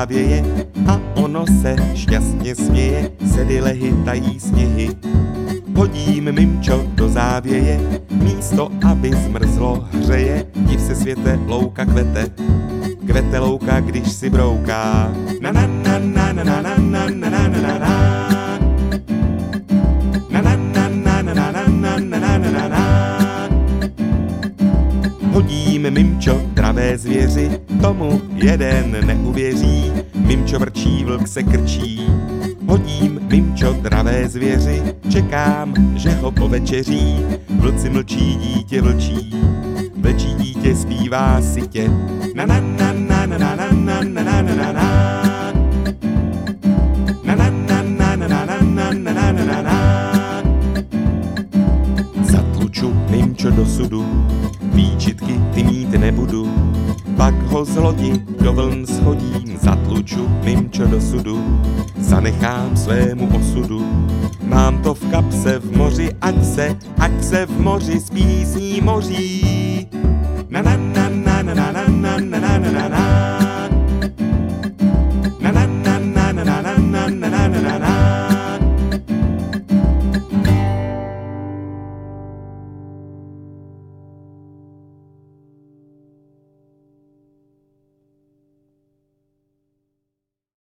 závěje a ono se šťastně směje, sedy tají sněhy. Hodím mimčo do závěje, místo aby zmrzlo hřeje, div se světe, louka kvete. Kvete louka, když si brouká. Na na na na na na na na na na na na. Hodím mimčo dravé zvěři, tomu jeden neuvěří, mimčo vrčí, vlk se krčí. Hodím mimčo dravé zvěři, čekám, že ho povečeří, vlci mlčí, dítě vlčí, vlčí dítě zpívá sytě. Na na na na na na na na na na na na. Na na na na na na na na na na na. Zatluču mimčo do sudu, výčitky ty mít nebudu, pak ho z lodi do vln schodím, zatluču mimčo do sudu, zanechám svému osudu. Mám to v kapse v moři, ať se v moři s písní moří. Na na